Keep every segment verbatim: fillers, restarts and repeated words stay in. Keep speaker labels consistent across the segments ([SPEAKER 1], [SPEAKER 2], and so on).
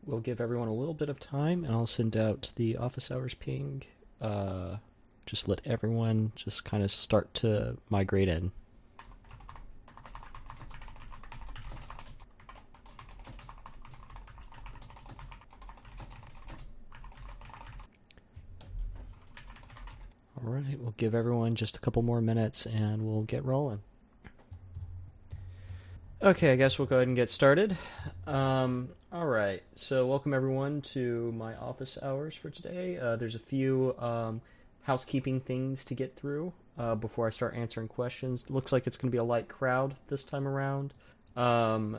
[SPEAKER 1] we'll give everyone a little bit of time, and I'll send out the office hours ping. Uh, just let everyone just kind of start to migrate in. All right, we'll give everyone just a couple more minutes, and we'll get rolling. Okay, I guess we'll go ahead and get started. Um, all right, so welcome everyone to my office hours for today. Uh, there's a few um, housekeeping things to get through uh, before I start answering questions. Looks like it's going to be a light crowd this time around. Um,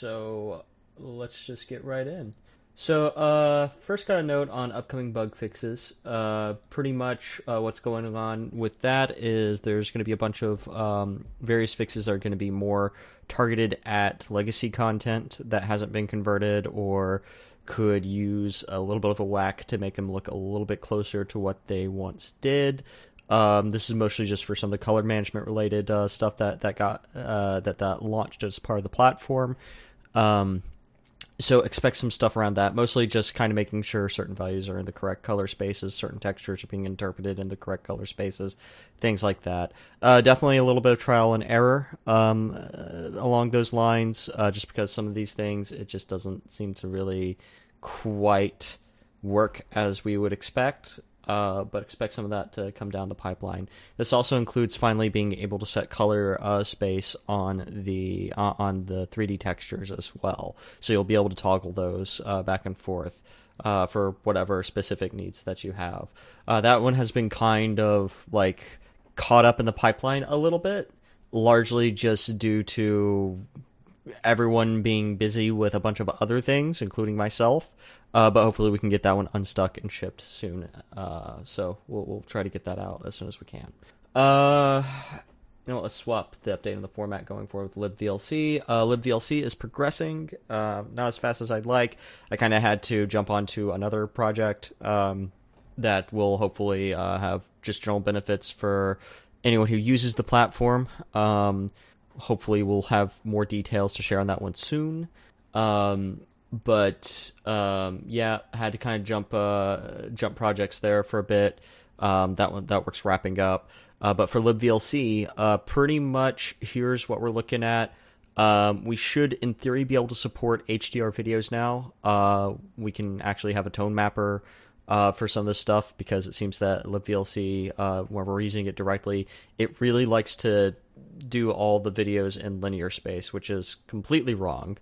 [SPEAKER 1] so let's just get right in. So, uh, first got a note on upcoming bug fixes. Uh, pretty much uh, what's going on with that is there's going to be a bunch of um, various fixes that are going to be more targeted at legacy content that hasn't been converted or could use a little bit of a whack to make them look a little bit closer to what they once did. Um, this is mostly just for some of the color management related uh, stuff that that got uh, that that launched as part of the platform. Um, So expect some stuff around that, mostly just kind of making sure certain values are in the correct color spaces, certain textures are being interpreted in the correct color spaces, things like that. Uh, definitely a little bit of trial and error um, uh, along those lines, uh, just because some of these things, it just doesn't seem to really quite work as we would expect. Uh, but expect some of that to come down the pipeline. This also includes finally being able to set color uh, space on the uh, on the three D textures as well. So you'll be able to toggle those uh, back and forth uh, for whatever specific needs that you have. Uh, that one has been kind of like caught up in the pipeline a little bit, largely just due to everyone being busy with a bunch of other things, including myself. Uh, but hopefully we can get that one unstuck and shipped soon. Uh, so we'll we'll try to get that out as soon as we can. Uh, you know, let's swap the update on the format going forward with libVLC. Uh, libVLC is progressing, uh, not as fast as I'd like. I kind of had to jump onto another project um, that will hopefully uh, have just general benefits for anyone who uses the platform. Um, hopefully we'll have more details to share on that one soon. Um, But um, yeah, I had to kind of jump uh, jump projects there for a bit. Um, that one that work's wrapping up. Uh, but for libVLC, uh, pretty much here's what we're looking at. Um, we should, in theory, be able to support H D R videos now. Uh, we can actually have a tone mapper uh, for some of this stuff because it seems that libVLC, uh, when we're using it directly, it really likes to do all the videos in linear space, which is completely wrong.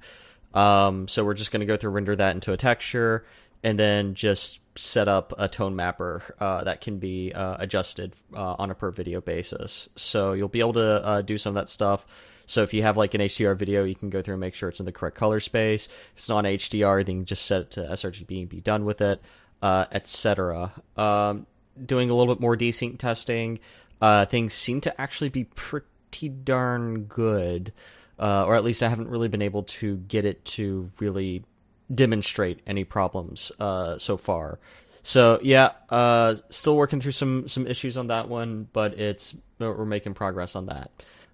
[SPEAKER 1] Um, so we're just going to go through, render that into a texture, and then just set up a tone mapper uh, that can be uh, adjusted uh, on a per video basis. So you'll be able to uh, do some of that stuff. So if you have like an H D R video, you can go through and make sure it's in the correct color space. If it's not H D R, then you can just set it to sRGB and be done with it, uh, et cetera. Um, doing a little bit more desync testing, uh, things seem to actually be pretty darn good. Uh, or at least I haven't really been able to get it to really demonstrate any problems uh, so far. So yeah, uh, still working through some some issues on that one, but it's we're making progress on that.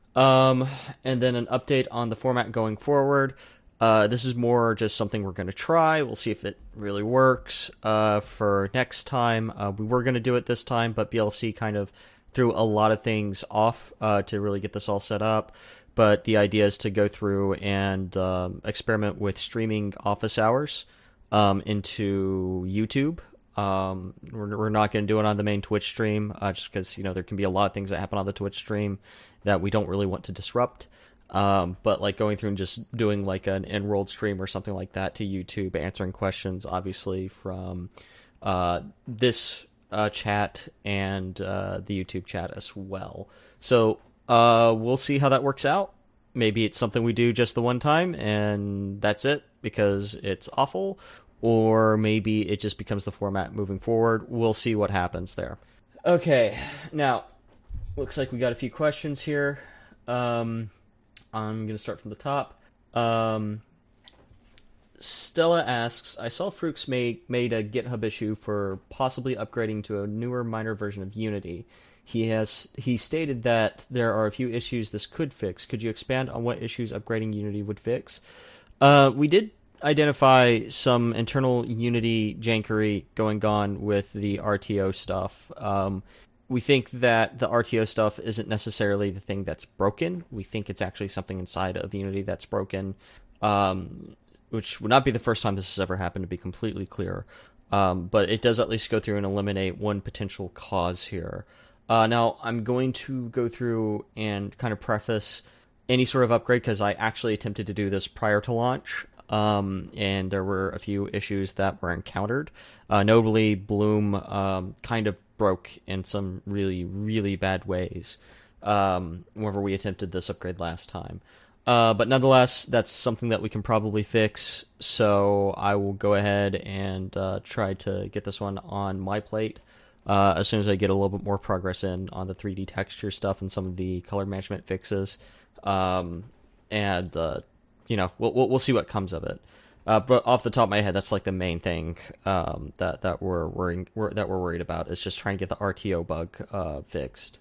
[SPEAKER 1] Um, and then an update on the format going forward. Uh, this is more just something we're going to try. We'll see if it really works uh, for next time. Uh, we were going to do it this time, but B L C kind of threw a lot of things off uh, to really get this all set up. But the idea is to go through and um, experiment with streaming office hours um, into YouTube. Um, we're, we're not going to do it on the main Twitch stream, uh, just because, you know, there can be a lot of things that happen on the Twitch stream that we don't really want to disrupt. Um, but like going through and just doing like an enrolled stream or something like that to YouTube, answering questions, obviously, from uh, this uh, chat and uh, the YouTube chat as well. So Uh, we'll see how that works out. Maybe it's something we do just the one time and that's it because it's awful, or maybe it just becomes the format moving forward. We'll see what happens there. Okay, now, looks like we got a few questions here. Um, I'm going to start from the top. Um, Stella asks, I saw Fruix made, made a GitHub issue for possibly upgrading to a newer, minor version of Unity. He has he stated that there are a few issues this could fix. Could you expand on what issues upgrading Unity would fix? Uh, we did identify some internal Unity jankery going on with the R T O stuff. Um, we think that the R T O stuff isn't necessarily the thing that's broken. We think it's actually something inside of Unity that's broken, um, which would not be the first time this has ever happened, to be completely clear. Um, but it does at least go through and eliminate one potential cause here. Uh, now, I'm going to go through and kind of preface any sort of upgrade, because I actually attempted to do this prior to launch, um, and there were a few issues that were encountered. Uh, notably, Bloom um, kind of broke in some really, really bad ways um, whenever we attempted this upgrade last time. Uh, but nonetheless, that's something that we can probably fix, so I will go ahead and uh, try to get this one on my plate uh, as soon as I get a little bit more progress in on the three D texture stuff and some of the color management fixes. Um, and, uh, you know, we'll, we'll, we'll see what comes of it. Uh, but off the top of my head, that's like the main thing um, that, that, we're worrying, we're, that we're worried about, is just trying to get the R T O bug uh, fixed.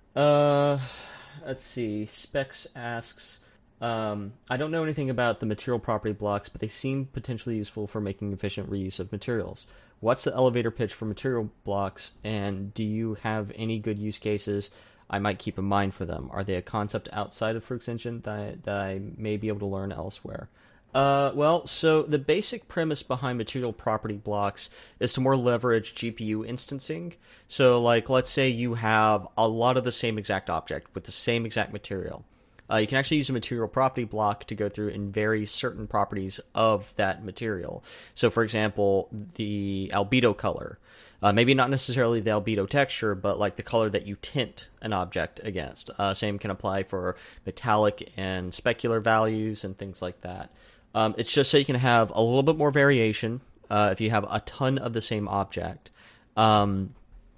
[SPEAKER 1] Uh, let's see, Specs asks... Um, I don't know anything about the material property blocks, but they seem potentially useful for making efficient reuse of materials. What's the elevator pitch for material blocks, and do you have any good use cases I might keep in mind for them? Are they a concept outside of Fruix Engine that I, that I may be able to learn elsewhere? Uh, well, so the basic premise behind material property blocks is to more leverage G P U instancing. So, like, let's say you have a lot of the same exact object with the same exact material. Uh, you can actually use a material property block to go through and vary certain properties of that material. So, for example, the albedo color. Uh, maybe not necessarily the albedo texture, but like the color that you tint an object against. Uh, same can apply for metallic and specular values and things like that. Um, it's just so you can have a little bit more variation uh, if you have a ton of the same object um,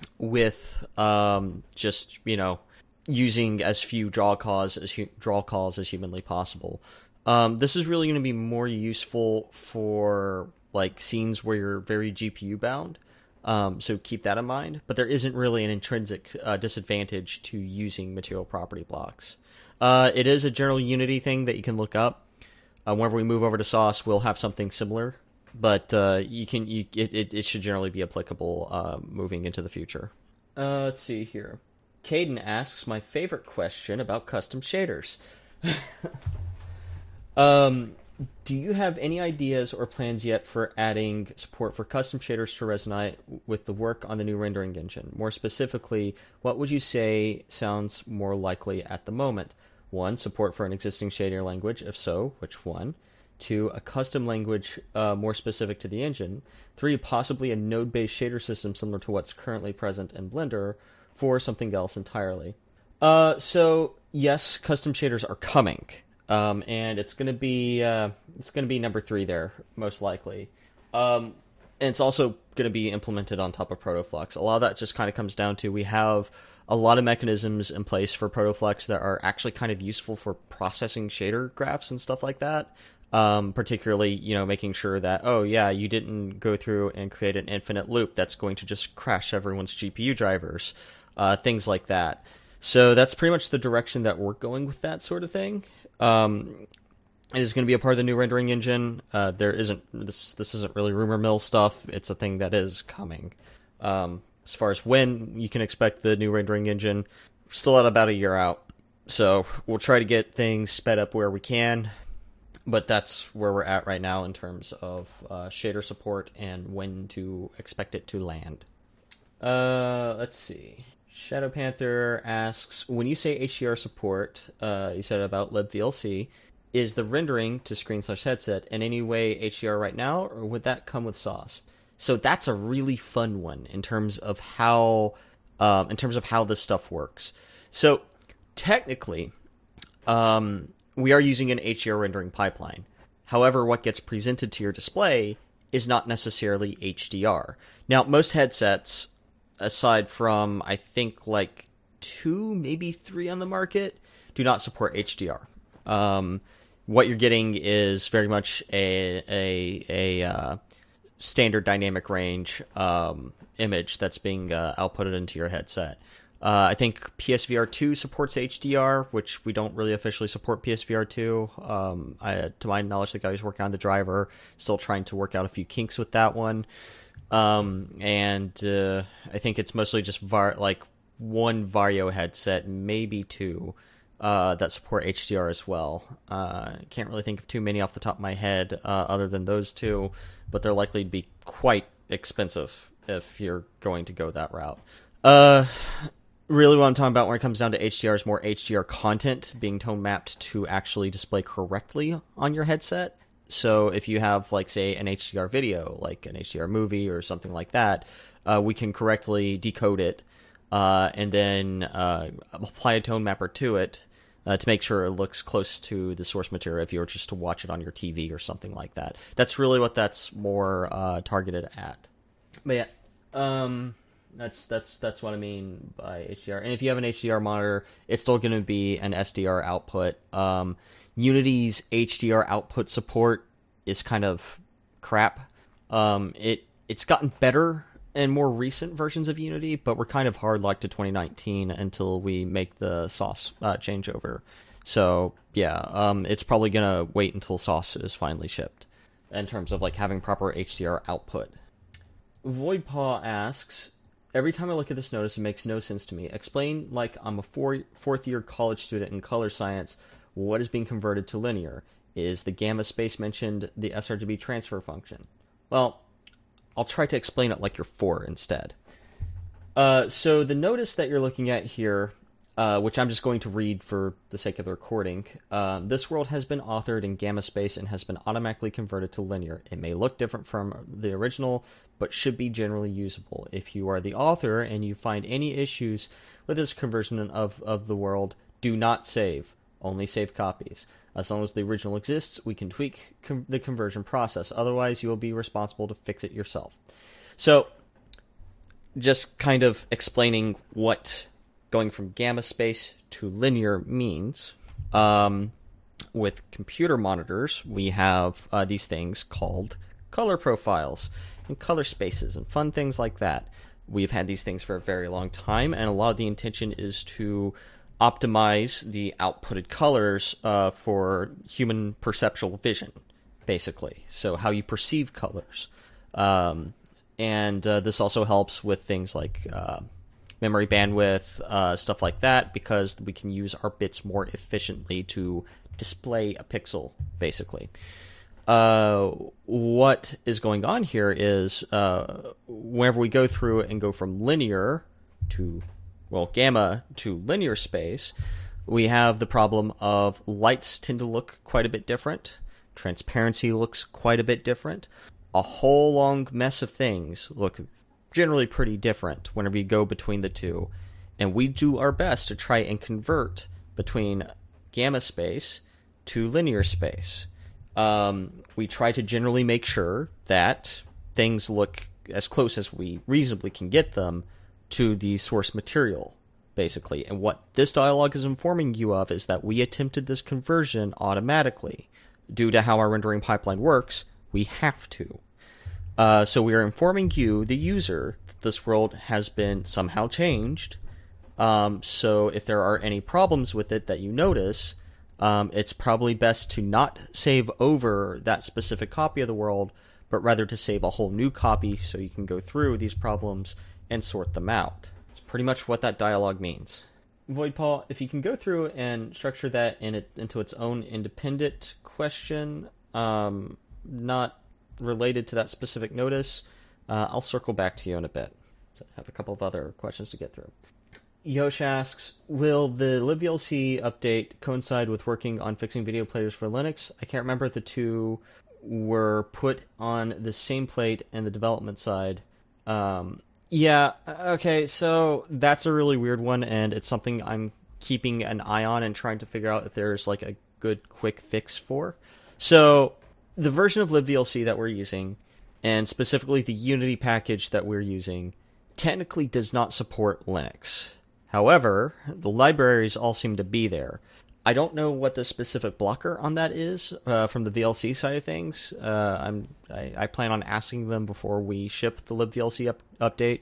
[SPEAKER 1] with um, just, you know, using as few draw calls as hu- draw calls as humanly possible. Um, this is really going to be more useful for like scenes where you're very G P U bound. Um, so keep that in mind. But there isn't really an intrinsic uh, disadvantage to using material property blocks. Uh, it is a general Unity thing that you can look up. Uh, whenever we move over to Sauce, we'll have something similar. But uh, you can you it, it, it should generally be applicable uh, moving into the future. Uh, let's see here. Caden asks my favorite question about custom shaders. um, do you have any ideas or plans yet for adding support for custom shaders to Resonate with the work on the new rendering engine? More specifically, what would you say sounds more likely at the moment? One, support for an existing shader language. If so, which one? Two, a custom language uh, more specific to the engine. Three, possibly a node-based shader system similar to what's currently present in Blender. For something else entirely. Uh, so yes, custom shaders are coming, um, and it's gonna be uh, it's gonna be number three there most likely, um, and it's also gonna be implemented on top of ProtoFlux. A lot of that just kind of comes down to we have a lot of mechanisms in place for ProtoFlux that are actually kind of useful for processing shader graphs and stuff like that. Um, particularly, you know, making sure that, oh yeah, you didn't go through and create an infinite loop that's going to just crash everyone's G P U drivers. Uh, things like that. So that's pretty much the direction that we're going with that sort of thing. Um, it is going to be a part of the new rendering engine. Uh, there isn't this. This isn't really rumor mill stuff. It's a thing that is coming. Um, as far as when you can expect the new rendering engine, we're still at about a year out. So we'll try to get things sped up where we can. But that's where we're at right now in terms of uh, shader support and when to expect it to land. Uh, let's see. Shadow Panther asks, when you say H D R support, uh, you said about libVLC, is the rendering to screen slash headset in any way H D R right now, or would that come with Sauce? So that's a really fun one in terms of how, um, in terms of how this stuff works. So technically, um, we are using an H D R rendering pipeline. However, what gets presented to your display is not necessarily H D R. Now, most headsets, aside from, I think, like two, maybe three on the market, do not support H D R. Um, what you're getting is very much a a, a uh, standard dynamic range um, image that's being uh, outputted into your headset. Uh, I think P S V R two supports H D R, which we don't really officially support P S V R two. Um, I, to my knowledge, the guy who's working on the driver still trying to work out a few kinks with that one. Um, and uh, I think it's mostly just var- like one Vario headset, maybe two, uh, that support H D R as well. Uh, I can't really think of too many off the top of my head uh, other than those two, but they're likely to be quite expensive if you're going to go that route. Uh... Really what I'm talking about when it comes down to H D R is more H D R content being tone mapped to actually display correctly on your headset. So if you have, like, say, an H D R video, like an H D R movie or something like that, uh, we can correctly decode it uh, and then uh, apply a tone mapper to it uh, to make sure it looks close to the source material if you were just to watch it on your T V or something like that. That's really what that's more uh, targeted at. But yeah, um... That's that's that's what I mean by H D R. And if you have an H D R monitor, it's still going to be an S D R output. Um, Unity's H D R output support is kind of crap. Um, it it's gotten better in more recent versions of Unity, but we're kind of hard locked to twenty nineteen until we make the sauce uh, changeover. So yeah, um, it's probably going to wait until sauce is finally shipped in terms of like having proper H D R output. Voidpaw asks, every time I look at this notice, it makes no sense to me. Explain, like I'm a four, fourth-year college student in color science, what is being converted to linear? Is the gamma space mentioned the sRGB transfer function? Well, I'll try to explain it like you're four instead. Uh, so the notice that you're looking at here, uh, which I'm just going to read for the sake of the recording, um, this world has been authored in gamma space and has been automatically converted to linear. It may look different from the original, but should be generally usable. If you are the author and you find any issues with this conversion of, of the world, do not save. Only save copies. As long as the original exists, we can tweak com- the conversion process. Otherwise, you will be responsible to fix it yourself. So, just kind of explaining what going from gamma space to linear means. Um, with computer monitors, we have uh, these things called color profiles and color spaces and fun things like that. We've had these things for a very long time, and a lot of the intention is to optimize the outputted colors uh, for human perceptual vision, basically. So how you perceive colors. Um, and uh, this also helps with things like uh, memory bandwidth, uh, stuff like that, because we can use our bits more efficiently to display a pixel, basically. Uh, what is going on here is uh, whenever we go through and go from linear to, well, gamma to linear space, we have the problem of lights tend to look quite a bit different. Transparency looks quite a bit different. A whole long mess of things look generally pretty different whenever you go between the two. And we do our best to try and convert between gamma space to linear space. Um, we try to generally make sure that things look as close as we reasonably can get them to the source material, basically. And what this dialogue is informing you of is that we attempted this conversion automatically. Due to how our rendering pipeline works, we have to. Uh, so we are informing you, the user, that this world has been somehow changed. Um, so if there are any problems with it that you notice, Um, it's probably best to not save over that specific copy of the world, but rather to save a whole new copy so you can go through these problems and sort them out. It's pretty much what that dialogue means. Voidpaw, if you can go through and structure that in it, into its own independent question, um, not related to that specific notice, uh, I'll circle back to you in a bit. So I have a couple of other questions to get through. Yosh asks, will the libVLC update coincide with working on fixing video players for Linux? I can't remember if the two were put on the same plate in the development side. Um, yeah, okay, so that's a really weird one, and it's something I'm keeping an eye on and trying to figure out if there's like a good quick fix for. So, the version of libVLC that we're using, and specifically the Unity package that we're using, technically does not support Linux. However, the libraries all seem to be there. I don't know what the specific blocker on that is uh, from the V L C side of things. Uh, I'm I, I plan on asking them before we ship the libVLC up, update.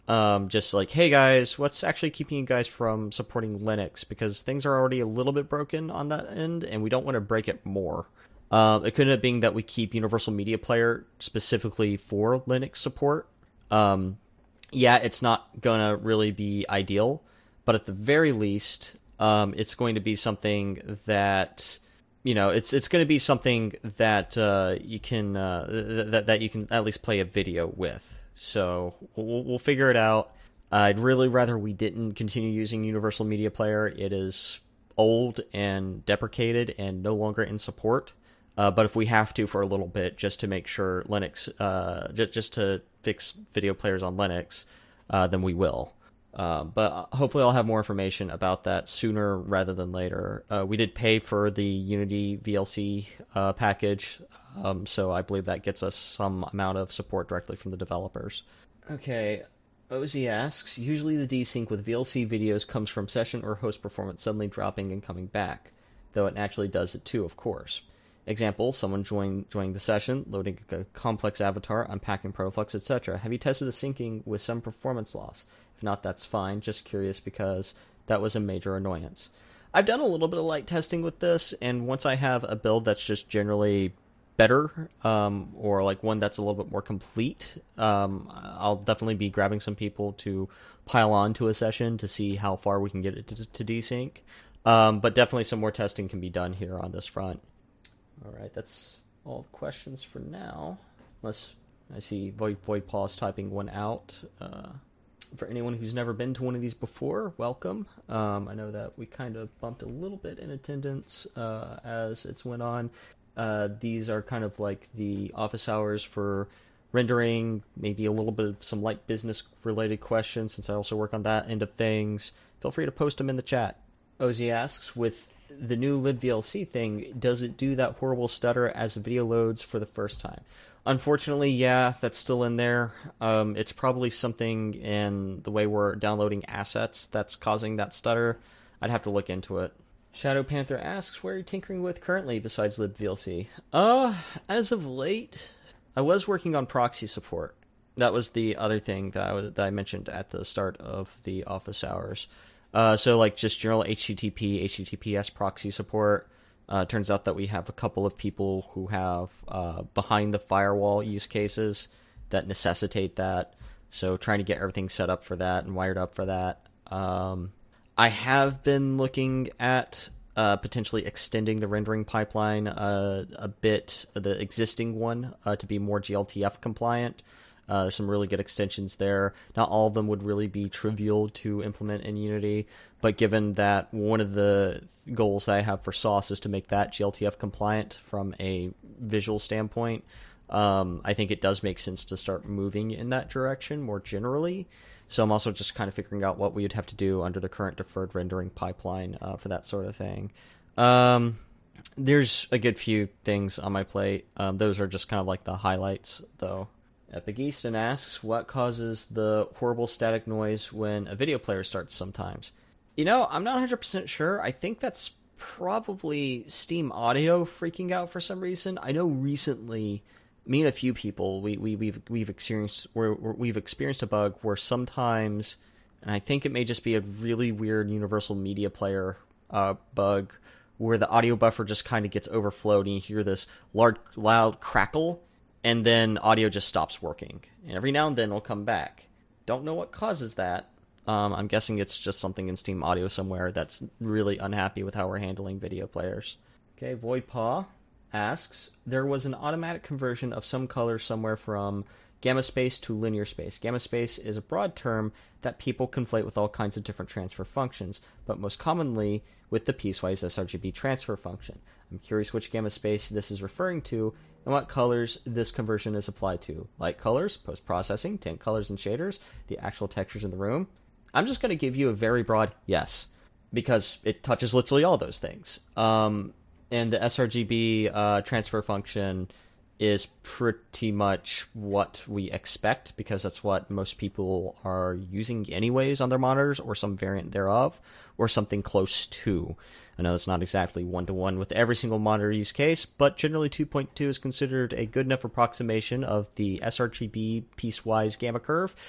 [SPEAKER 1] Um, just like, hey guys, what's actually keeping you guys from supporting Linux? Because things are already a little bit broken on that end, and we don't want to break it more. Uh, it could have been that we keep Universal Media Player specifically for Linux support. Um, yeah, it's not going to really be ideal, but at the very least, um, it's going to be something that, you know, it's it's going to be something that uh, you can uh, that that you can at least play a video with. So we'll, we'll figure it out. I'd really rather we didn't continue using Universal Media Player. It is old and deprecated and no longer in support. Uh, but if we have to for a little bit, just to make sure Linux, uh, just, just to fix video players on Linux, uh, then we will. Uh, but hopefully I'll have more information about that sooner rather than later. Uh, we did pay for the Unity V L C uh, package, um, so I believe that gets us some amount of support directly from the developers. Okay, O Z asks, usually the desync with V L C videos comes from session or host performance suddenly dropping and coming back, though it naturally does it too, of course. Example, someone join, joining the session, loading a complex avatar, unpacking protoflux, et cetera. Have you tested the syncing with some performance loss? If not, that's fine. Just curious because that was a major annoyance. I've done a little bit of light testing with this, and once I have a build that's just generally better, um, or like one that's a little bit more complete, um, I'll definitely be grabbing some people to pile on to a session to see how far we can get it to, to desync. Um, but definitely some more testing can be done here on this front. All right, that's all the questions for now. Unless I see Void Void Pause typing one out. Uh, for anyone who's never been to one of these before, welcome. Um, I know that we kind of bumped a little bit in attendance uh, as it's went on. Uh, these are kind of like the office hours for rendering, maybe a little bit of some light business-related questions, since I also work on that end of things. Feel free to post them in the chat. Ozzy asks, with the new libVLC thing, does it do that horrible stutter as the video loads for the first time? Unfortunately, yeah, that's still in there. Um, it's probably something in the way we're downloading assets that's causing that stutter. I'd have to look into it. Shadow Panther asks, where are you tinkering with currently besides libVLC? Uh, as of late, I was working on proxy support. That was the other thing that I, was, that I mentioned at the start of the office hours. Uh, so like just general H T T P, H T T P S proxy support. Uh, turns out that we have a couple of people who have uh, behind the firewall use cases that necessitate that. So trying to get everything set up for that and wired up for that. Um, I have been looking at uh, potentially extending the rendering pipeline uh, a bit, the existing one, uh, to be more G L T F compliant. Uh, there's some really good extensions there. Not all of them would really be trivial to implement in Unity, but given that one of the goals that I have for Sauce is to make that G L T F compliant from a visual standpoint, um, I think it does make sense to start moving in that direction more generally. So I'm also just kind of figuring out what we would have to do under the current deferred rendering pipeline uh, for that sort of thing. Um, there's a good few things on my plate. Um, those are just kind of like the highlights, though. Epic Easton asks, what causes the horrible static noise when a video player starts sometimes? You know, I'm not one hundred percent sure. I think that's probably Steam Audio freaking out for some reason. I know recently, me and a few people, we, we, we've we've experienced where we've experienced a bug where sometimes, and I think it may just be a really weird Universal Media Player uh, bug, where the audio buffer just kind of gets overflowed and you hear this large, loud crackle, and then audio just stops working. And every now and then it'll come back. Don't know what causes that. Um, I'm guessing it's just something in Steam Audio somewhere that's really unhappy with how we're handling video players. Okay, VoidPaw asks, there was an automatic conversion of some color somewhere from gamma space to linear space. Gamma space is a broad term that people conflate with all kinds of different transfer functions, but most commonly with the piecewise sRGB transfer function. I'm curious which gamma space this is referring to, and what colors this conversion is applied to. Light colors, post-processing, tint colors and shaders, the actual textures in the room. I'm just going to give you a very broad yes, because it touches literally all those things. Um, and the sRGB uh, transfer function is pretty much what we expect, because that's what most people are using anyways on their monitors, or some variant thereof, or something close to. I know it's not exactly one-to-one with every single monitor use case, but generally two point two is considered a good enough approximation of the sRGB piecewise gamma curve.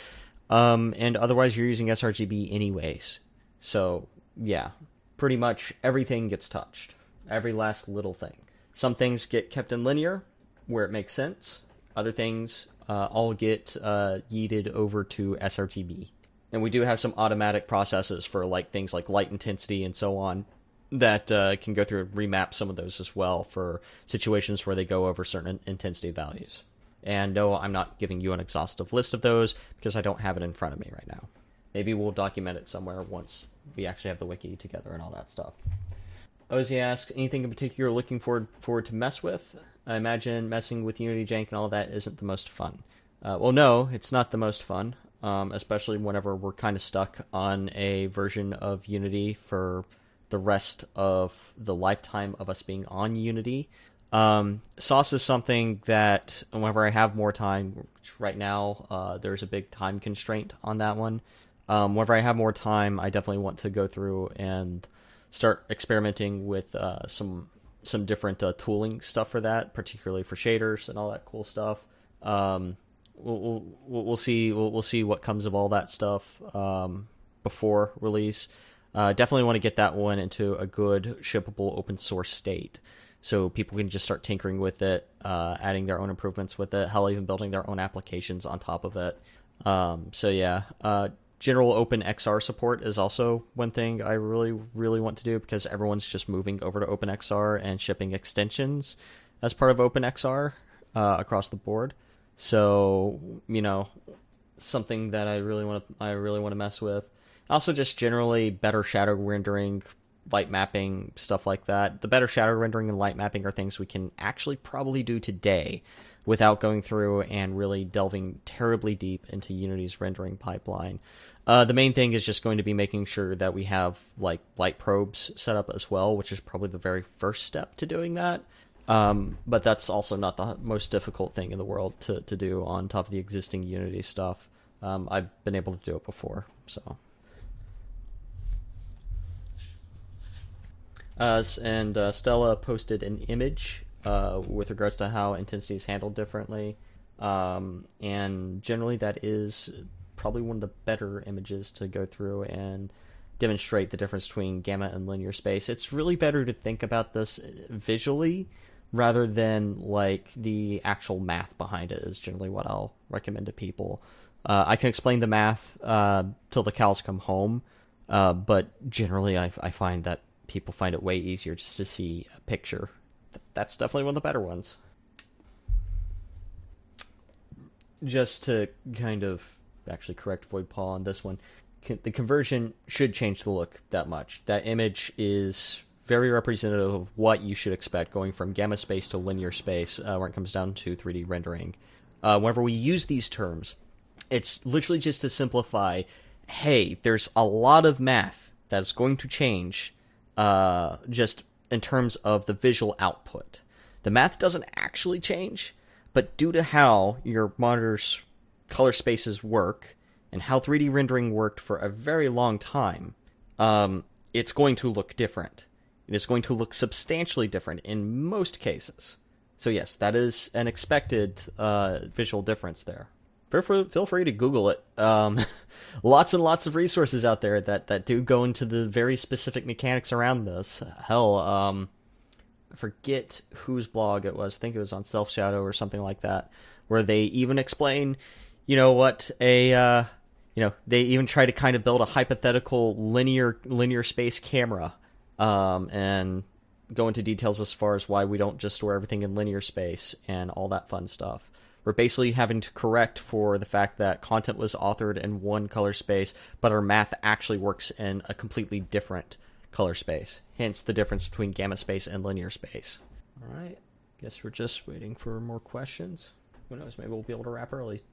[SPEAKER 1] Um, and otherwise, you're using sRGB anyways. So, yeah, pretty much everything gets touched. Every last little thing. Some things get kept in linear, where it makes sense. Other things uh, all get uh, yeeted over to sRGB. And we do have some automatic processes for like things like light intensity and so on that uh, can go through and remap some of those as well for situations where they go over certain intensity values. And no, I'm not giving you an exhaustive list of those because I don't have it in front of me right now. Maybe we'll document it somewhere once we actually have the wiki together and all that stuff. Ozzy asks, anything in particular you're looking forward, forward to mess with? I imagine messing with Unity Jank and all that isn't the most fun. Uh, well, no, it's not the most fun, um, especially whenever we're kind of stuck on a version of Unity for the rest of the lifetime of us being on Unity. Um, Sauce is something that whenever I have more time, which right now uh, there's a big time constraint on that one. Um, whenever I have more time, I definitely want to go through and start experimenting with uh, some some different uh, tooling stuff for that, particularly for shaders and all that cool stuff. Um, we'll, we'll we'll see we'll, we'll see what comes of all that stuff um, before release. Uh, definitely want to get that one into a good shippable open source state, so people can just start tinkering with it, uh, adding their own improvements with it, hell, even building their own applications on top of it. Um, so yeah, uh, general OpenXR support is also one thing I really, really want to do because everyone's just moving over to OpenXR and shipping extensions as part of OpenXR uh, across the board. So, you know, something that I really want to, I really want to mess with. Also, just generally better shadow rendering, light mapping, stuff like that. The better shadow rendering and light mapping are things we can actually probably do today without going through and really delving terribly deep into Unity's rendering pipeline. Uh, the main thing is just going to be making sure that we have like light probes set up as well, which is probably the very first step to doing that. Um, but that's also not the most difficult thing in the world to, to do on top of the existing Unity stuff. Um, I've been able to do it before, so... Uh, and uh, Stella posted an image uh, with regards to how intensity is handled differently. Um, and generally that is probably one of the better images to go through and demonstrate the difference between gamma and linear space. It's really better to think about this visually rather than like the actual math behind it is generally what I'll recommend to people. Uh, I can explain the math uh, till the cows come home, uh, but generally I, I find that people find it way easier just to see a picture. That's definitely one of the better ones. Just to kind of actually correct Void Paul on this one, the conversion should change the look that much. That image is very representative of what you should expect going from gamma space to linear space uh, when it comes down to three D rendering. Uh, whenever we use these terms, it's literally just to simplify, hey, there's a lot of math that's going to change Uh, just in terms of the visual output. The math doesn't actually change, but due to how your monitor's color spaces work and how three D rendering worked for a very long time, um, it's going to look different. It is going to look substantially different in most cases. So yes, that is an expected uh, visual difference there. Feel free, feel free to Google it. Um, lots and lots of resources out there that, that do go into the very specific mechanics around this. Hell, um, I forget whose blog it was. I think it was on Self Shadow or something like that, where they even explain, you know what, a, uh, you know, they even try to kind of build a hypothetical linear linear space camera, um, and go into details as far as why we don't just store everything in linear space and all that fun stuff. We're basically having to correct for the fact that content was authored in one color space, but our math actually works in a completely different color space. Hence the difference between gamma space and linear space. All right. Guess we're just waiting for more questions. Who knows? Maybe we'll be able to wrap early.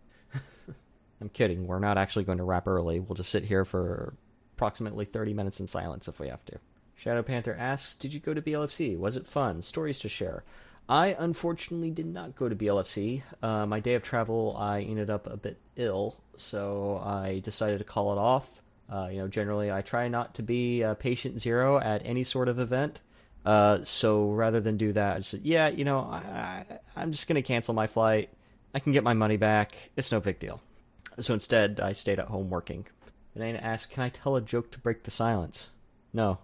[SPEAKER 1] I'm kidding. We're not actually going to wrap early. We'll just sit here for approximately thirty minutes in silence if we have to. Shadow Panther asks, did you go to B L F C? Was it fun? Stories to share? I unfortunately did not go to B L F C. Uh, my day of travel, I ended up a bit ill, so I decided to call it off. Uh, you know, generally I try not to be uh, patient zero at any sort of event. Uh, so rather than do that, I just said, yeah, you know, I, I, I'm just going to cancel my flight. I can get my money back. It's no big deal. So instead, I stayed at home working. And I asked, can I tell a joke to break the silence? No.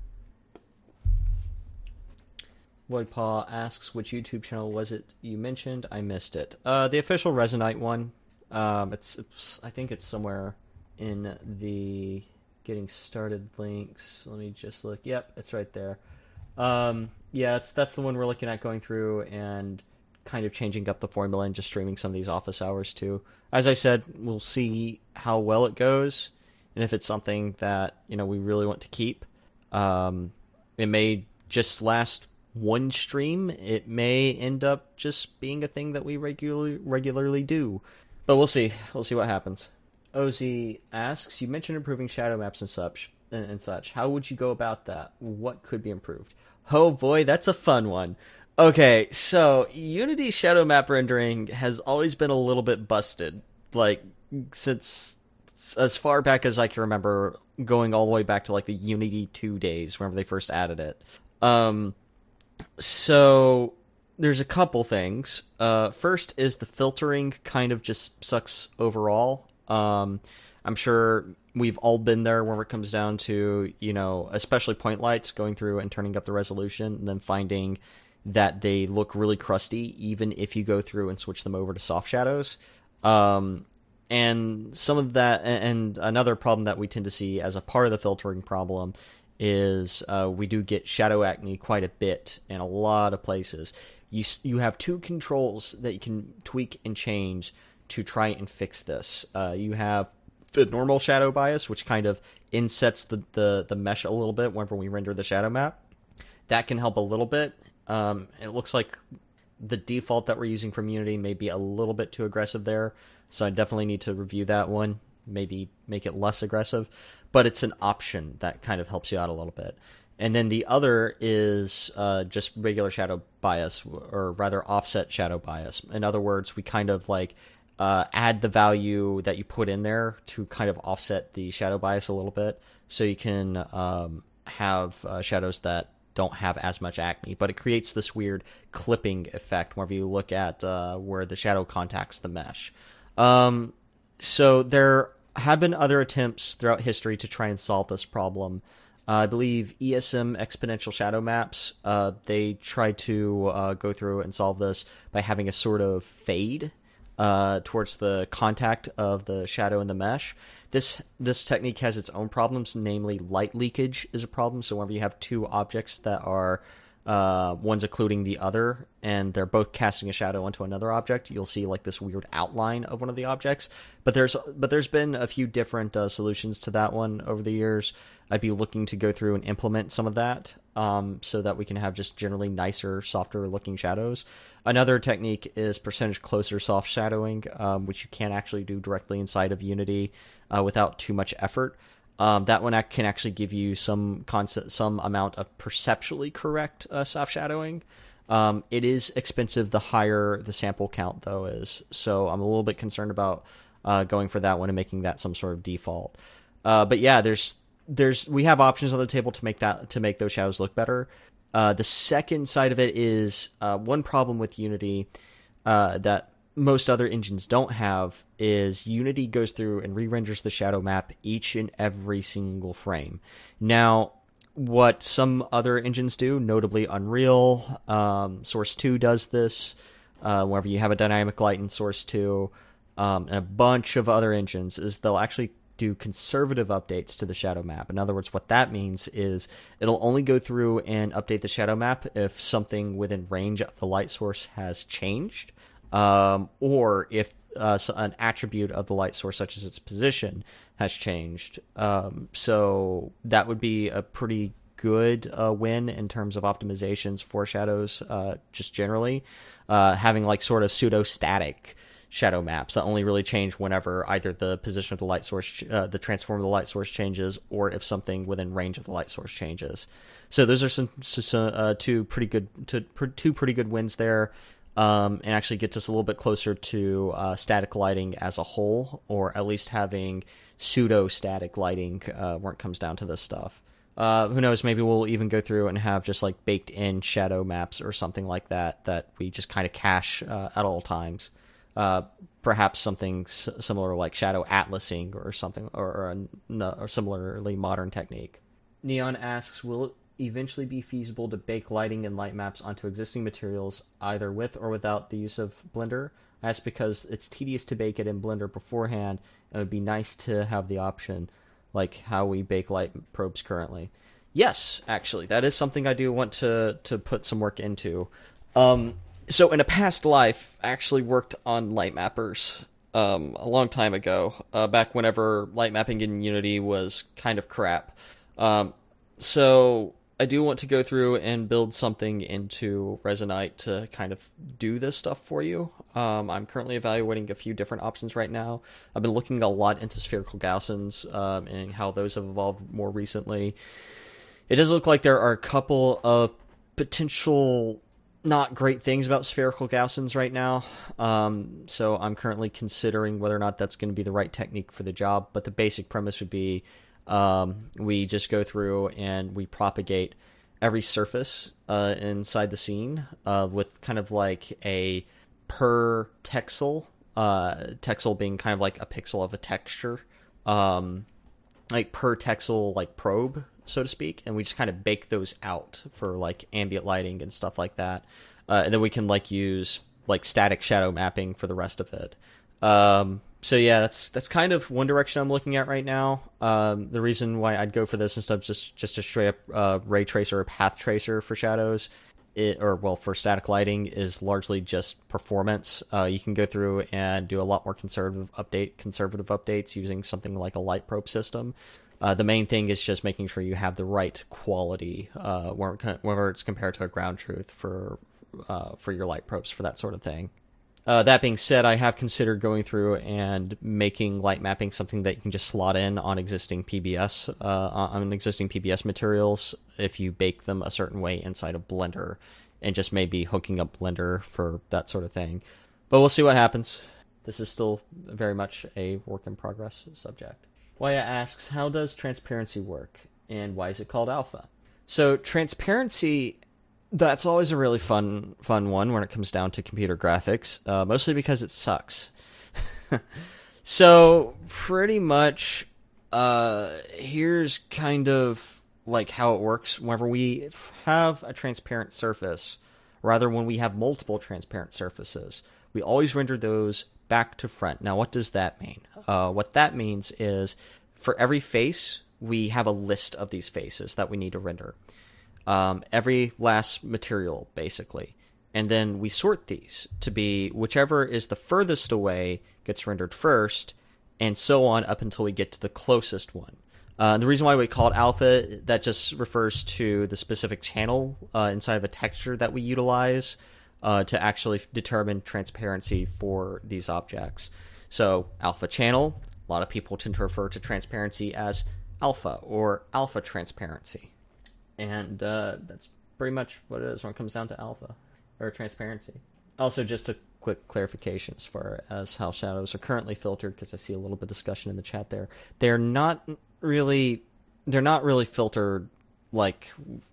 [SPEAKER 1] Woodpaw asks, which YouTube channel was it you mentioned? I missed it. Uh, the official Resonite one. Um, it's, it's I think it's somewhere in the getting started links. Let me just look. Yep, it's right there. Um, yeah, that's that's the one we're looking at going through and kind of changing up the formula and just streaming some of these office hours too. As I said, we'll see how well it goes, and if it's something that, you know, we really want to keep. Um, it may just last one stream. It may end up just being a thing that we regularly regularly do. But we'll see. We'll see what happens. O Z asks, you mentioned improving shadow maps and such. And, and such. How would you go about that? What could be improved? Oh boy, that's a fun one. Okay, so Unity shadow map rendering has always been a little bit busted. Like, since as far back as I can remember, going all the way back to like the Unity two days, whenever they first added it. Um, so there's a couple things. Uh, first is the filtering kind of just sucks overall. Um, I'm sure we've all been there when it comes down to, you know, especially point lights, going through and turning up the resolution and then finding that they look really crusty, even if you go through and switch them over to soft shadows. Um, and some of that, and another problem that we tend to see as a part of the filtering problem is uh, we do get shadow acne quite a bit in a lot of places. You you have two controls that you can tweak and change to try and fix this. Uh, you have the normal shadow bias, which kind of insets the, the, the mesh a little bit whenever we render the shadow map. That can help a little bit. Um, it looks like the default that we're using from Unity may be a little bit too aggressive there, so I definitely need to review that one, maybe make it less aggressive, but it's an option that kind of helps you out a little bit. And then the other is uh, just regular shadow bias, or rather offset shadow bias. In other words, we kind of like uh, add the value that you put in there to kind of offset the shadow bias a little bit, so you can um, have uh, shadows that don't have as much acne, but it creates this weird clipping effect whenever you look at uh, where the shadow contacts the mesh. Um, so there have been other attempts throughout history to try and solve this problem. Uh, I believe E S M Exponential Shadow Maps, uh, they tried to uh, go through and solve this by having a sort of fade uh, towards the contact of the shadow and the mesh. This this technique has its own problems, namely light leakage is a problem. So whenever you have two objects that are, uh, one's occluding the other, and they're both casting a shadow onto another object, you'll see like this weird outline of one of the objects. But there's but there's been a few different uh, solutions to that one over the years. I'd be looking to go through and implement some of that, um, so that we can have just generally nicer, softer looking shadows. Another technique is percentage closer soft shadowing, um, which you can actually do directly inside of Unity uh, without too much effort. Um, that one can actually give you some concept, some amount of perceptually correct uh, soft shadowing. Um, it is expensive the higher the sample count, though, is. So I'm a little bit concerned about uh, going for that one and making that some sort of default. Uh, but yeah, there's there's we have options on the table to make that to make those shadows look better. Uh, the second side of it is uh, one problem with Unity uh, that most other engines don't have is Unity goes through and re-renders the shadow map each and every single frame. Now, what some other engines do, notably Unreal, um, Source two does this, uh, whenever you have a dynamic light in Source two, um, and a bunch of other engines, is they'll actually do conservative updates to the shadow map. In other words, what that means is it'll only go through and update the shadow map if something within range of the light source has changed, um, or if uh, an attribute of the light source, such as its position, has changed. Um, so that would be a pretty good uh, win in terms of optimizations for shadows, uh, just generally. Uh, having like sort of pseudo-static shadow maps that only really change whenever either the position of the light source, uh, the transform of the light source changes, or if something within range of the light source changes. So those are some, some uh, two pretty good two, two pretty good wins there, um, and actually gets us a little bit closer to uh, static lighting as a whole, or at least having pseudo-static lighting uh, when it comes down to this stuff. Uh, who knows, maybe we'll even go through and have just like baked in shadow maps or something like that that we just kind of cache uh, at all times. uh, perhaps something s- similar like shadow atlasing or something, or, or a no, or similarly modern technique. Neon asks, will it eventually be feasible to bake lighting and light maps onto existing materials, either with or without the use of Blender? I ask because it's tedious to bake it in Blender beforehand, and it would be nice to have the option, like how we bake light probes currently. Yes, actually, that is something I do want to, to put some work into. Um, so in a past life, I actually worked on light mappers um, a long time ago, uh, back whenever light mapping in Unity was kind of crap. Um, so I do want to go through and build something into Resonite to kind of do this stuff for you. Um, I'm currently evaluating a few different options right now. I've been looking a lot into spherical Gaussians um, and how those have evolved more recently. It does look like there are a couple of potential not great things about spherical Gaussians right now. Um, so I'm currently considering whether or not that's going to be the right technique for the job. But the basic premise would be um, we just go through and we propagate every surface uh, inside the scene uh, with kind of like a per texel, uh, texel being kind of like a pixel of a texture, um, like per texel, like probe, so to speak, and we just kind of bake those out for like ambient lighting and stuff like that, uh, and then we can like use like static shadow mapping for the rest of it. Um, so yeah, that's that's kind of one direction I'm looking at right now. Um, the reason why I'd go for this instead of just just a straight up uh, ray tracer or path tracer for shadows, it or well for static lighting, is largely just performance. Uh, you can go through and do a lot more conservative update conservative updates using something like a light probe system. Uh, the main thing is just making sure you have the right quality, uh, whether it's compared to a ground truth for uh, for your light probes for that sort of thing. Uh, that being said, I have considered going through and making light mapping something that you can just slot in on existing P B S, uh, on existing P B S materials if you bake them a certain way inside of Blender, and just maybe hooking up Blender for that sort of thing. But we'll see what happens. This is still very much a work in progress subject. Waya asks, how does transparency work, and why is it called alpha? So transparency, that's always a really fun fun one when it comes down to computer graphics, uh, mostly because it sucks. So pretty much, uh, here's kind of like how it works whenever we have a transparent surface, rather when we have multiple transparent surfaces, we always render those back to front. Now, what does that mean? Uh, what that means is for every face, we have a list of these faces that we need to render. Um, every last material, basically. And then we sort these to be whichever is the furthest away gets rendered first, and so on up until we get to the closest one. Uh, the reason why we call it alpha, that just refers to the specific channel uh, inside of a texture that we utilize Uh, to actually determine transparency for these objects. So alpha channel, a lot of people tend to refer to transparency as alpha or alpha transparency. And uh, that's pretty much what it is when it comes down to alpha or transparency. Also, just a quick clarification as far as how shadows are currently filtered, because I see a little bit of discussion in the chat there. They're not really, they're not really filtered like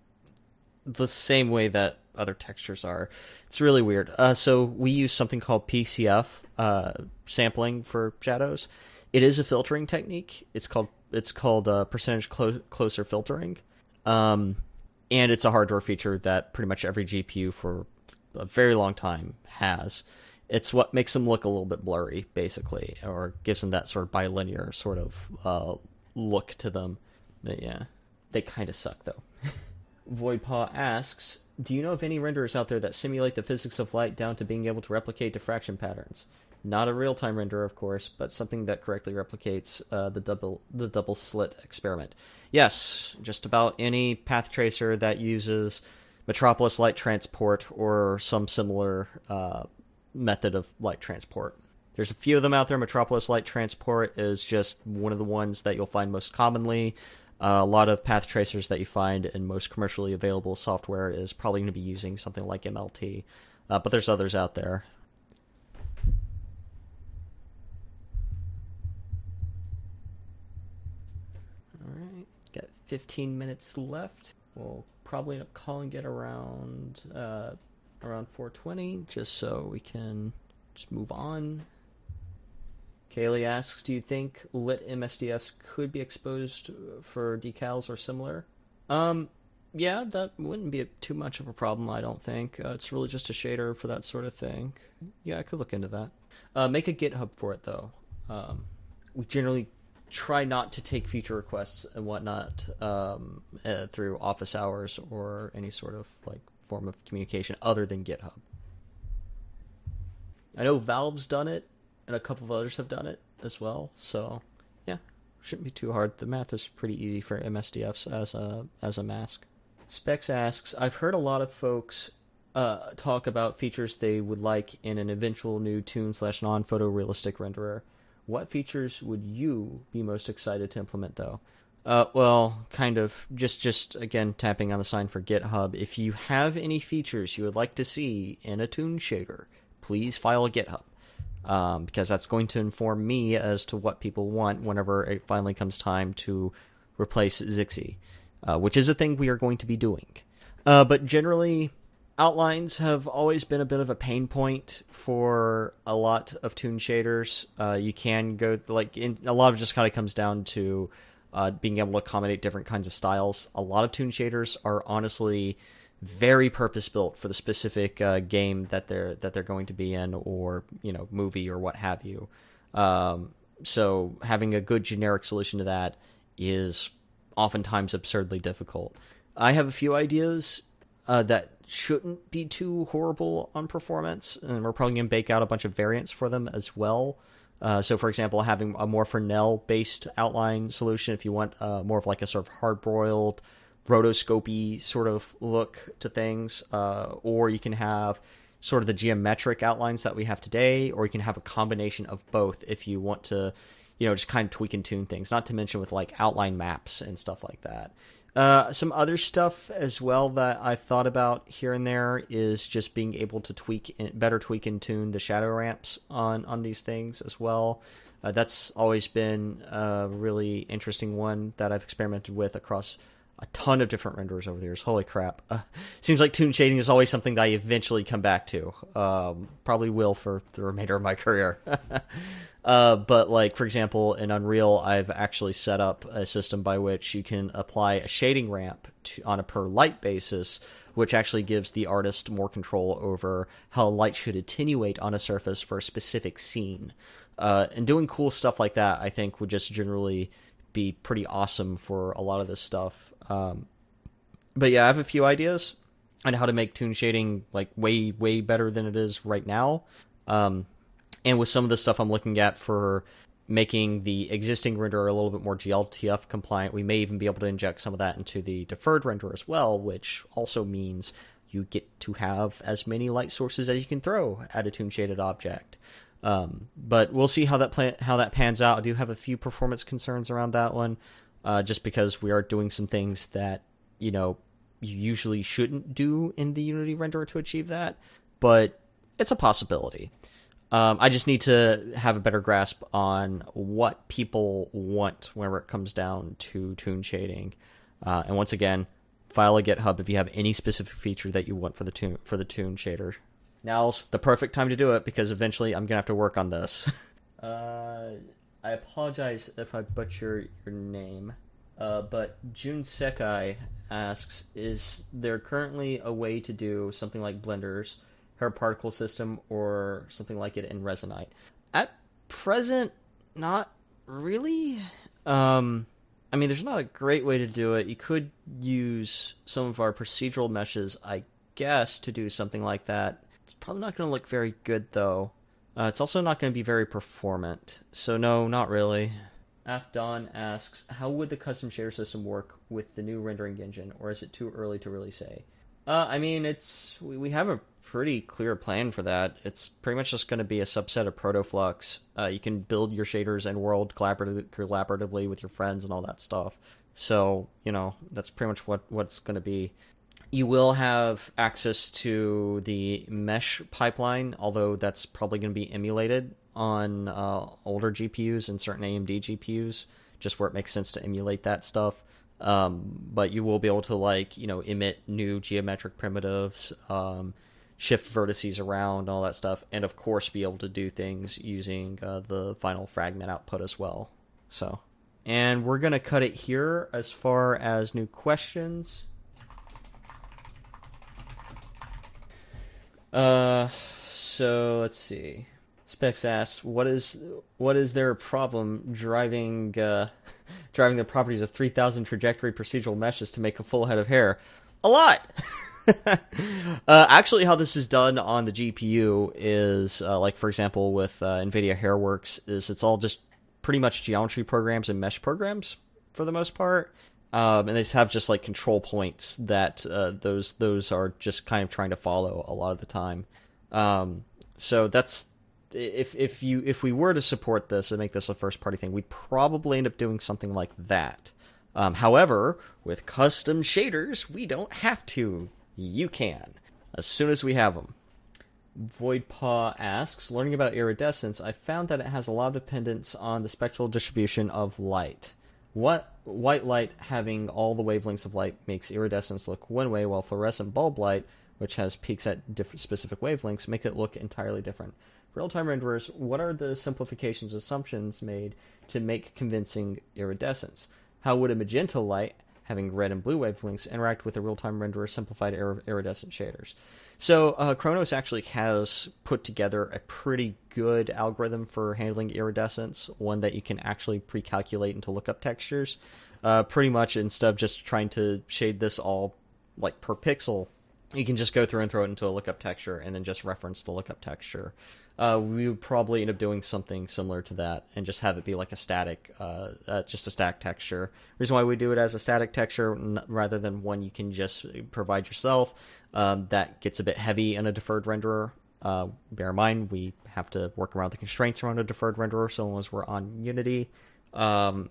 [SPEAKER 1] the same way that other textures are. It's really weird. Uh, so we use something called P C F uh, sampling for shadows. It is a filtering technique. It's called it's called uh, percentage clo- closer filtering, um, and it's a hardware feature that pretty much every G P U for a very long time has. It's what makes them look a little bit blurry, basically, or gives them that sort of bilinear sort of uh, look to them. But yeah, they kind of suck though. Voidpaw asks, do you know of any renderers out there that simulate the physics of light down to being able to replicate diffraction patterns? Not a real-time renderer, of course, but something that correctly replicates uh, the double the double slit experiment. Yes, just about any path tracer that uses Metropolis light transport or some similar uh, method of light transport. There's a few of them out there. Metropolis light transport is just one of the ones that you'll find most commonly. Uh, a lot of path tracers that you find in most commercially available software is probably going to be using something like M L T, uh, but there's others out there. Alright, got fifteen minutes left. We'll probably end up calling it around uh, around four twenty, just so we can just move on. Kaylee asks, do you think lit M S D Fs could be exposed for decals or similar? Um, yeah, that wouldn't be a, too much of a problem, I don't think. Uh, it's really just a shader for that sort of thing. Yeah, I could look into that. Uh, make a GitHub for it, though. Um, we generally try not to take feature requests and whatnot um, uh, through office hours or any sort of like form of communication other than GitHub. I know Valve's done it, and a couple of others have done it as well. So, yeah, shouldn't be too hard. The math is pretty easy for M S D Fs as a as a mask. Specs asks, I've heard a lot of folks uh, talk about features they would like in an eventual new toon slash non-photorealistic renderer. What features would you be most excited to implement, though? Uh, well, kind of, just, just again, tapping on the sign for GitHub. If you have any features you would like to see in a toon shader, please file a GitHub. Um, because that's going to inform me as to what people want whenever it finally comes time to replace Zixi, uh, which is a thing we are going to be doing. Uh, but generally, outlines have always been a bit of a pain point for a lot of toon shaders. Uh, you can go, like, in, a lot of it just kind of comes down to uh, being able to accommodate different kinds of styles. A lot of toon shaders are honestly very purpose-built for the specific uh, game that they're that they're going to be in, or, you know, movie or what have you. Um, so having a good generic solution to that is oftentimes absurdly difficult. I have a few ideas uh, that shouldn't be too horrible on performance, and we're probably going to bake out a bunch of variants for them as well. Uh, so, for example, having a more Fresnel-based outline solution, if you want uh, more of like a sort of hard-broiled, rotoscopy sort of look to things, uh, or you can have sort of the geometric outlines that we have today, or you can have a combination of both if you want to, you know, just kind of tweak and tune things, not to mention with like outline maps and stuff like that. Uh, some other stuff as well that I've thought about here and there is just being able to tweak, better tweak and tune the shadow ramps on, on these things as well. Uh, that's always been a really interesting one that I've experimented with across a ton of different renderers over the years. Holy crap. Uh, seems like toon shading is always something that I eventually come back to. Um, probably will for the remainder of my career. uh, but, like, for example, in Unreal, I've actually set up a system by which you can apply a shading ramp to, on a per light basis, which actually gives the artist more control over how light should attenuate on a surface for a specific scene. Uh, and doing cool stuff like that, I think, would just generally be pretty awesome for a lot of this stuff. Um, but yeah, I have a few ideas on how to make toon shading like way, way better than it is right now. Um, and with some of the stuff I'm looking at for making the existing renderer a little bit more G L T F compliant, we may even be able to inject some of that into the deferred renderer as well, which also means you get to have as many light sources as you can throw at a toon shaded object. Um, but we'll see how that plan- how that pans out. I do have a few performance concerns around that one. Uh, just because we are doing some things that, you know, you usually shouldn't do in the Unity renderer to achieve that, but it's a possibility. Um, I just need to have a better grasp on what people want whenever it comes down to toon shading. Uh, and once again, file a GitHub if you have any specific feature that you want for the toon for the toon shader. Now's the perfect time to do it, because eventually I'm gonna have to work on this. uh... I apologize if I butcher your name, uh, but Jun Sekai asks, is there currently a way to do something like Blender's hair particle system or something like it in Resonite? At present, not really. Um, I mean, there's not a great way to do it. You could use some of our procedural meshes, I guess, to do something like that. It's probably not going to look very good, though. Uh, it's also not going to be very performant, so no, not really. Afdon asks, how would the custom shader system work with the new rendering engine, or is it too early to really say? Uh, I mean, it's we, we have a pretty clear plan for that. It's pretty much just going to be a subset of Protoflux. Uh, you can build your shaders and world collaborative, collaboratively with your friends and all that stuff. So, you know, that's pretty much what, what it's going to be. You will have access to the mesh pipeline, although that's probably going to be emulated on uh, older G P Us and certain A M D G P Us, just where it makes sense to emulate that stuff. Um, but you will be able to, like, you know, emit new geometric primitives, um, shift vertices around, all that stuff, and of course be able to do things using uh, the final fragment output as well. So, and we're going to cut it here as far as new questions. Uh, so let's see. Specs asks, what is what is their problem driving uh, driving the properties of three thousand trajectory procedural meshes to make a full head of hair? A lot! uh, actually, how this is done on the G P U is, uh, like, for example, with uh, NVIDIA Hairworks, is it's all just pretty much geometry programs and mesh programs, for the most part. Um, and they have just, like, control points that uh, those those are just kind of trying to follow a lot of the time. Um, so that's... If if you if we were to support this and make this a first-party thing, we'd probably end up doing something like that. Um, however, with custom shaders, we don't have to. You can, as soon as we have them. Voidpaw asks, learning about iridescence, I found that it has a lot of dependence on the spectral distribution of light. What white light having all the wavelengths of light makes iridescence look one way, while fluorescent bulb light, which has peaks at different specific wavelengths, make it look entirely different. Real-time renderers, what are the simplifications assumptions made to make convincing iridescence? How would a magenta light, having red and blue wavelengths, interact with a real-time renderer simplified ir- iridescent shaders? So uh, Chronos actually has put together a pretty good algorithm for handling iridescence, one that you can actually pre-calculate into lookup textures. Uh, pretty much, instead of just trying to shade this all like per pixel, you can just go through and throw it into a lookup texture and then just reference the lookup texture. Uh, we would probably end up doing something similar to that and just have it be like a static, uh, uh, just a static texture. Reason why we do it as a static texture n- rather than one you can just provide yourself, um, that gets a bit heavy in a deferred renderer. Uh, bear in mind, we have to work around the constraints around a deferred renderer, so long as we're on Unity. Um,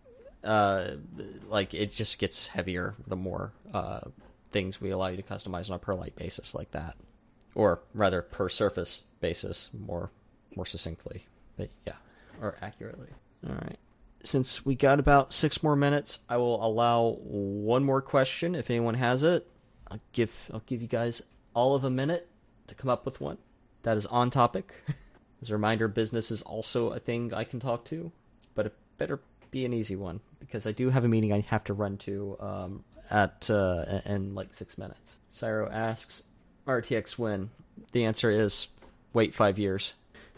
[SPEAKER 1] uh, like, it just gets heavier the more uh, things we allow you to customize on a per light basis like that. Or rather, per surface basis, more more succinctly, but yeah, or accurately. All right. Since we got about six more minutes, I will allow one more question if anyone has it. I'll give I'll give you guys all of a minute to come up with one that is on topic. As a reminder, business is also a thing I can talk to, but it better be an easy one because I do have a meeting I have to run to um, at uh, in like six minutes. Cyro asks, R T X when? The answer is wait five years.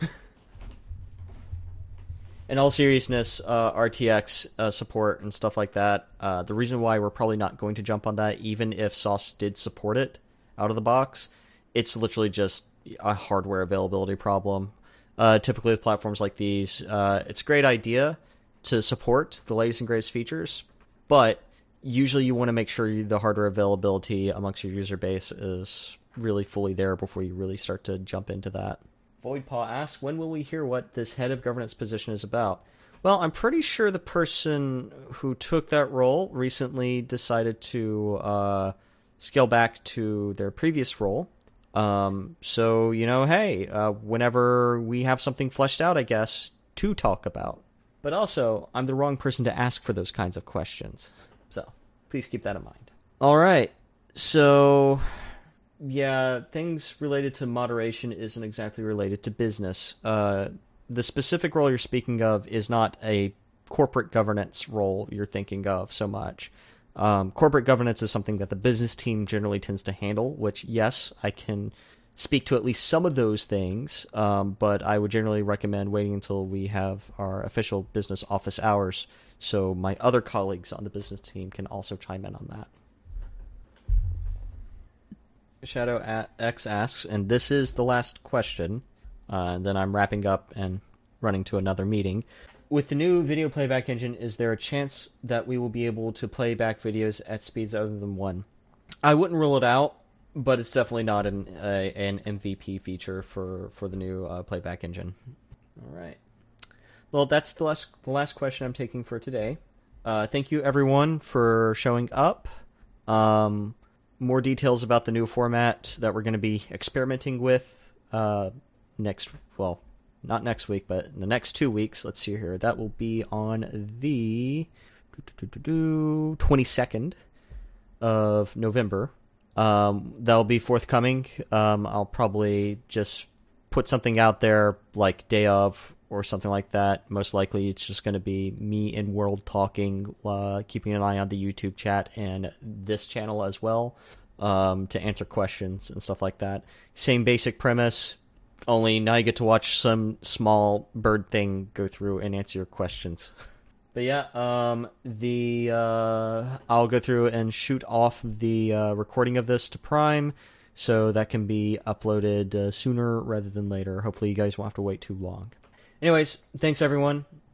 [SPEAKER 1] In all seriousness, uh, R T X uh, support and stuff like that, uh, the reason why we're probably not going to jump on that, even if Sauce did support it out of the box, it's literally just a hardware availability problem. Uh, typically with platforms like these, uh, it's a great idea to support the latest and greatest features, but usually you want to make sure the hardware availability amongst your user base is really fully there before you really start to jump into that. Voidpaw asks, when will we hear what this head of governance position is about? Well, I'm pretty sure the person who took that role recently decided to uh, scale back to their previous role. Um, so, you know, hey, uh, whenever we have something fleshed out, I guess, to talk about. But also, I'm the wrong person to ask for those kinds of questions. So, please keep that in mind. All right, so... yeah, things related to moderation isn't exactly related to business. Uh, the specific role you're speaking of is not a corporate governance role you're thinking of so much. Um, corporate governance is something that the business team generally tends to handle, which, yes, I can speak to at least some of those things, um, but I would generally recommend waiting until we have our official business office hours so my other colleagues on the business team can also chime in on that. Shadow X asks, and this is the last question, uh, and then I'm wrapping up and running to another meeting. With the new video playback engine, is there a chance that we will be able to play back videos at speeds other than one? I wouldn't rule it out, but it's definitely not an uh, an M V P feature for, for the new uh, playback engine. All right. Well, that's the last, the last question I'm taking for today. Uh, thank you, everyone, for showing up. Um... More details about the new format that we're going to be experimenting with uh, next, well, not next week, but in the next two weeks. Let's see here. That will be on the twenty-second of November. Um, that'll be forthcoming. Um, I'll probably just put something out there like day of or something like that. Most likely it's just going to be me and World talking, uh, keeping an eye on the YouTube chat and this channel as well, um, to answer questions and stuff like that. Same basic premise, only now you get to watch some small bird thing go through and answer your questions. But yeah, um, the uh, I'll go through and shoot off the uh, recording of this to Prime, so that can be uploaded uh, sooner rather than later. Hopefully you guys won't have to wait too long. Anyways, thanks everyone.